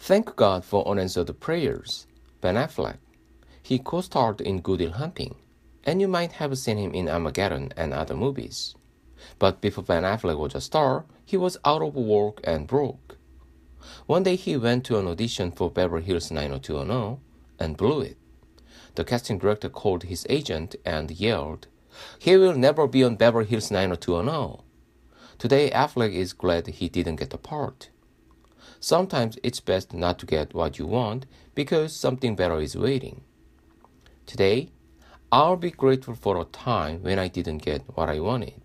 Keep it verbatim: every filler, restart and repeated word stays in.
Thank God for unanswered prayers. Ben Affleck. He co-starred in Good Will Hunting, and you might have seen him in Armageddon and other movies. But before Ben Affleck was a star, he was out of work and broke. One day he went to an audition for Beverly Hills nine oh two one oh and blew it. The casting director called his agent and yelled, "He will never be on Beverly Hills nine oh two one oh." Today Affleck is glad he didn't get the part. Sometimes it's best not to get what you want because something better is waiting. Today, I'll be grateful for a time when I didn't get what I wanted.